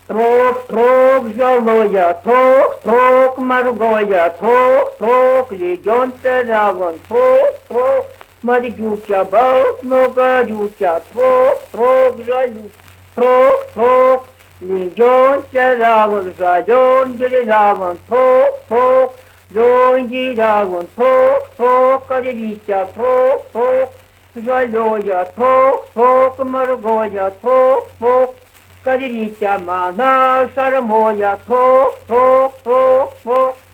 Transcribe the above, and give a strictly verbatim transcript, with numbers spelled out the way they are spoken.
Трок, трок, жалоя, трок, трок, моргоя, трок, трок, легион равен, трок, трок, моргюча, бал, многорюча, трок, трок, жалю, трок, трок, легион равен, жален, равен, трок, трок, лёнги равен, трок, трок, корелища, трок, трок, жалоя, трок, трок, моргоя, трок, трок, Кадиритя мана шармоя, ток, ток, ток, ток.